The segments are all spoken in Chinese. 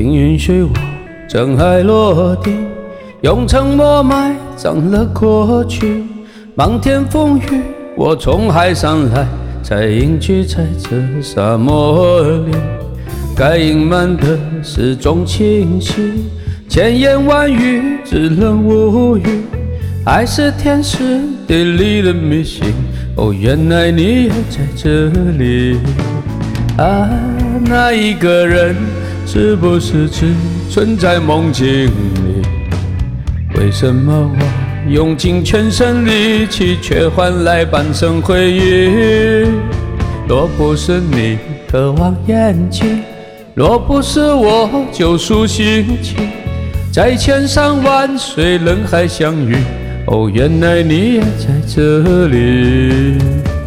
请允许我尘埃落地，用沉默埋葬了过去。漫天风雨，我从海上来，才隐居在这沙漠里。该隐瞒的是种清晰，千言万语只能无语。爱是天时地利的迷信，哦，原来你也在这里。啊，那一个人是不是只存在梦境里？为什么我用尽全身力气，却换来半生回忆？若不是你渴望眼睛，若不是我救赎心情，在千山万水人海相遇，哦，原来你也在这里。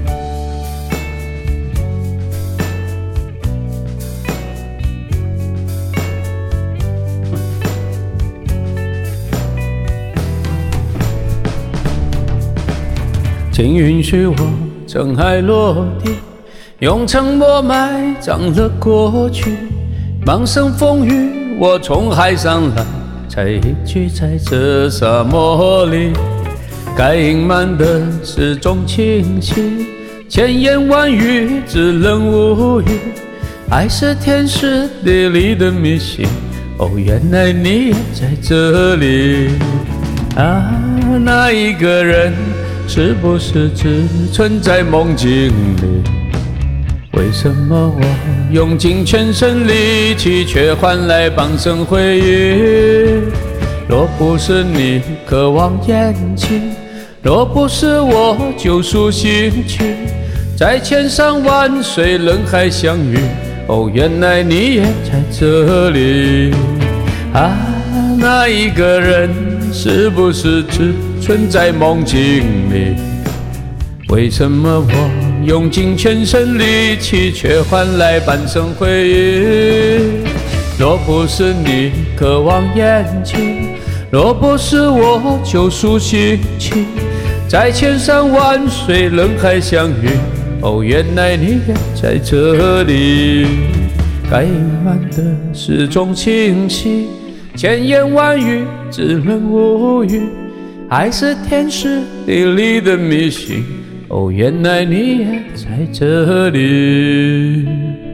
请允许我尘埃落地，用沉默埋葬了过去。满身风雨，我从海上来，才隐居在这沙漠里。该隐瞒的是种清晰，千言万语只能无语。爱是天时地利的迷信，哦，原来你也在这里。啊，那一个人是不是只存在梦境里？为什么我用尽全身力气，却换来半生回忆？若不是你渴望眼睛，若不是我救赎心情，在千山万水人海相遇，哦，原来你也在这里。啊，那一个人是不是只存在梦境里？为什么我用尽全身力气，却换来半生回忆？若不是你渴望眼睛，若不是我救赎心情，在千山万水人海相遇，哦，原来你也在这里。该隐瞒的是种清晰，千言万语只能无语。爱是天时地利的迷信，哦，原来你也在这里。